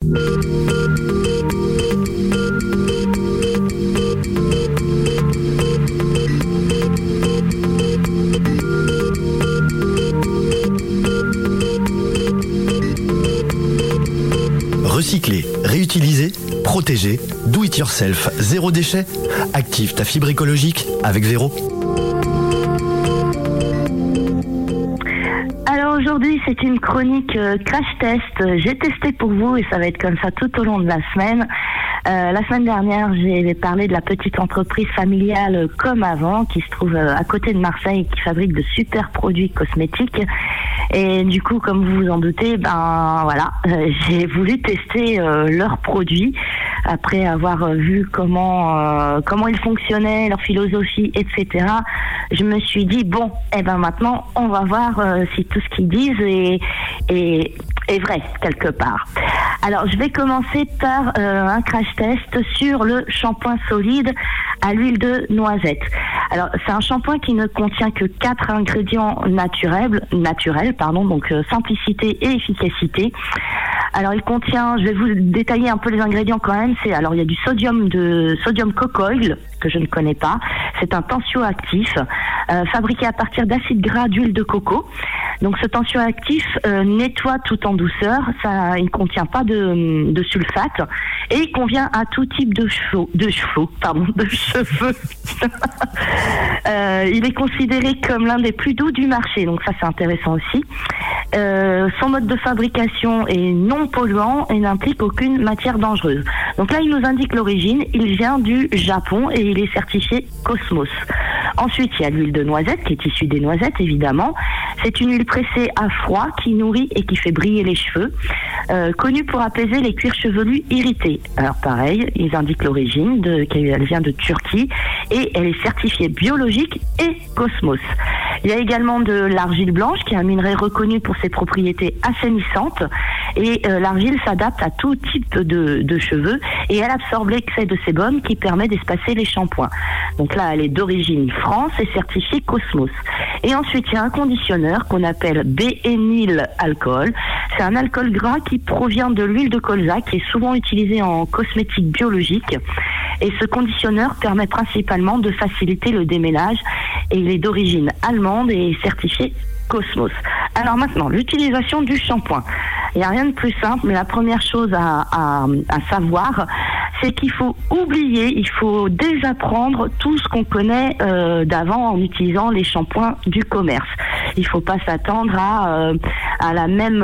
Recycler, réutiliser, protéger, do it yourself, zéro déchet. Active ta fibre écologique avec Véro. Alors aujourd'hui, c'est une chronique crash test. J'ai testé pour vous et ça va être comme ça tout au long de la semaine. La semaine dernière, j'ai parlé de la petite entreprise familiale Comme Avant qui se trouve à côté de Marseille et qui fabrique de super produits cosmétiques. Et du coup, comme vous vous en doutez, j'ai voulu tester leurs produits après avoir vu comment ils fonctionnaient, leur philosophie, etc. Je me suis dit maintenant, on va voir si tout ce qu'ils disent est vrai quelque part. Alors, je vais commencer par un crash test sur le shampoing solide à l'huile de noisette. Alors, c'est un shampoing qui ne contient que 4 ingrédients naturels, donc simplicité et efficacité. Alors, il contient, je vais vous détailler un peu les ingrédients quand même. Il y a du sodium cocoil, que je ne connais pas. C'est un tensioactif, fabriqué à partir d'acides gras d'huile de coco. Donc, ce tensioactif nettoie tout en douceur. Il ne contient pas de sulfate et il convient à tout type de cheveux. Il est considéré comme l'un des plus doux du marché, donc ça c'est intéressant aussi. Son mode de fabrication est non polluant et n'implique aucune matière dangereuse. Donc là, il nous indique l'origine. Il vient du Japon et il est certifié Cosmos. Ensuite, il y a l'huile de noisette qui est issue des noisettes, évidemment. C'est une huile pressée à froid qui nourrit et qui fait briller les cheveux, connue pour apaiser les cuirs chevelus irrités. Alors pareil, ils indiquent l'origine, qu'elle vient de Turquie et elle est certifiée biologique et Cosmos. Il y a également de l'argile blanche qui est un minerai reconnu pour ses propriétés assainissantes et l'argile s'adapte à tout type de cheveux et elle absorbe l'excès de sébum qui permet d'espacer les shampoings. Donc là, elle est d'origine France et certifiée Cosmos. Et ensuite, il y a un conditionneur qu'on appelle béényl alcool. C'est un alcool gras qui provient de l'huile de colza qui est souvent utilisée en cosmétique biologique. Et ce conditionneur permet principalement de faciliter le démêlage et il est d'origine allemande et certifié Cosmos. Alors maintenant, l'utilisation du shampoing. Il n'y a rien de plus simple, mais la première chose à savoir, c'est qu'il faut il faut désapprendre tout ce qu'on connaît d'avant en utilisant les shampoings du commerce. Il ne faut pas s'attendre à la même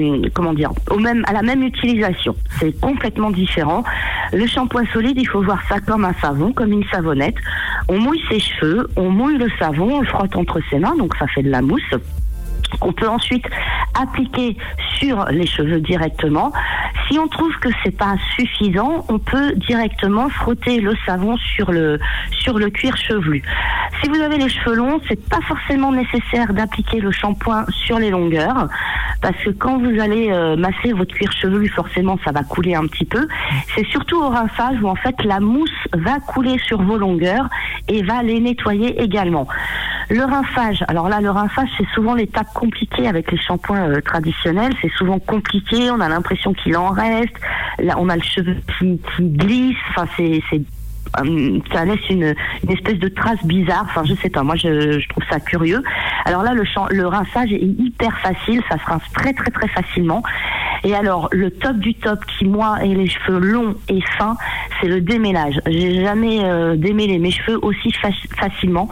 à la même utilisation. C'est complètement différent. Le shampoing solide, il faut voir ça comme un savon, comme une savonnette. On mouille ses cheveux, on mouille le savon, on le frotte entre ses mains, donc ça fait de la mousse qu'on peut ensuite appliquer sur les cheveux directement. Si on trouve que c'est pas suffisant, on peut directement frotter le savon sur le cuir chevelu. Si vous avez les cheveux longs, c'est pas forcément nécessaire d'appliquer le shampoing sur les longueurs, parce que quand vous allez masser votre cuir chevelu, forcément ça va couler un petit peu. C'est surtout au rinçage où en fait la mousse va couler sur vos longueurs et va les nettoyer également. Le rinçage, alors là le rinçage c'est souvent l'étape compliquée avec les shampoings traditionnels, c'est souvent compliqué, on a l'impression qu'il en reste, là on a le cheveu qui glisse, enfin ça laisse une espèce de trace bizarre, enfin je sais pas, moi je trouve ça curieux. Alors là le rinçage est hyper facile, ça se rince très très très facilement. Et alors le top du top qui moi et les cheveux longs et fins, c'est le démêlage. J'ai jamais démêlé mes cheveux aussi facilement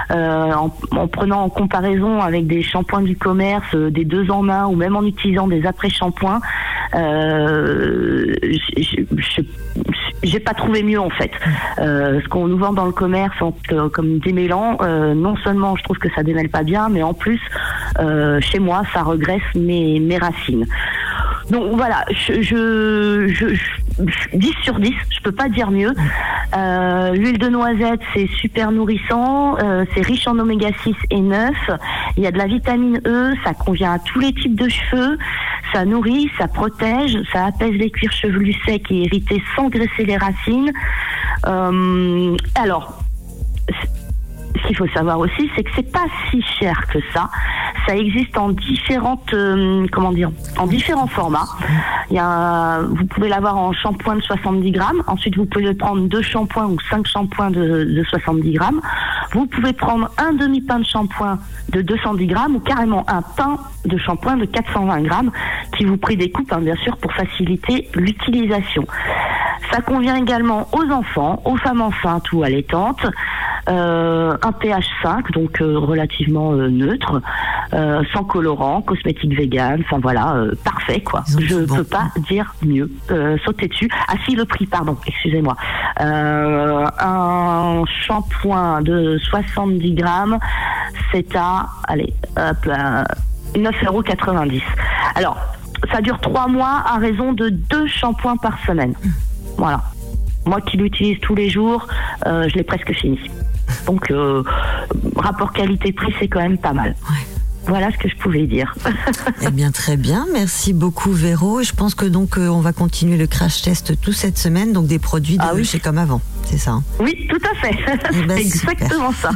en prenant en comparaison avec des shampoings du commerce, des 2 en 1 ou même en utilisant des après-shampoings. J'ai pas trouvé mieux en fait. Ce qu'on nous vend dans le commerce comme démêlant, non seulement je trouve que ça démêle pas bien, mais en plus chez moi ça regresse mes racines. Donc voilà, 10 sur 10, je peux pas dire mieux. L'huile de noisette, c'est super nourrissant, c'est riche en oméga 6 et 9, il y a de la vitamine E, ça convient à tous les types de cheveux, ça nourrit, ça protège, ça apaise les cuirs chevelus secs et irrités sans graisser les racines. Alors, ce qu'il faut savoir aussi, c'est que c'est pas si cher que ça. Ça existe en différentes, en différents formats. Vous pouvez l'avoir en shampoing de 70 grammes. Ensuite, vous pouvez prendre 2 shampoings ou 5 shampoings de 70 grammes. Vous pouvez prendre un demi-pain de shampoing de 210 grammes ou carrément un pain de shampoing de 420 grammes qui vous prédécoupe, bien sûr, pour faciliter l'utilisation. Ça convient également aux enfants, aux femmes enceintes ou allaitantes. Un pH 5, donc relativement neutre, sans colorant, cosmétique vegan, enfin voilà, parfait quoi. Je ne peux pas dire mieux. Sautez dessus. Ah si, le prix, pardon, excusez-moi. Un shampoing de 70 grammes, c'est à, 9,90 €. Alors, ça dure 3 mois à raison de 2 shampoings par semaine. Voilà. Moi qui l'utilise tous les jours, je l'ai presque fini. Donc, rapport qualité-prix, c'est quand même pas mal. Ouais. Voilà ce que je pouvais dire. Eh bien, très bien. Merci beaucoup, Véro. Et je pense que donc on va continuer le crash test toute cette semaine. Donc, des produits de chez Comme Avant. C'est ça, hein? Oui, tout à fait. C'est exactement ça.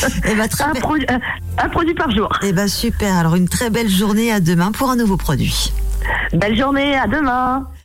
Un produit par jour. Eh bien, super. Alors, une très belle journée. À demain pour un nouveau produit. Belle journée. À demain.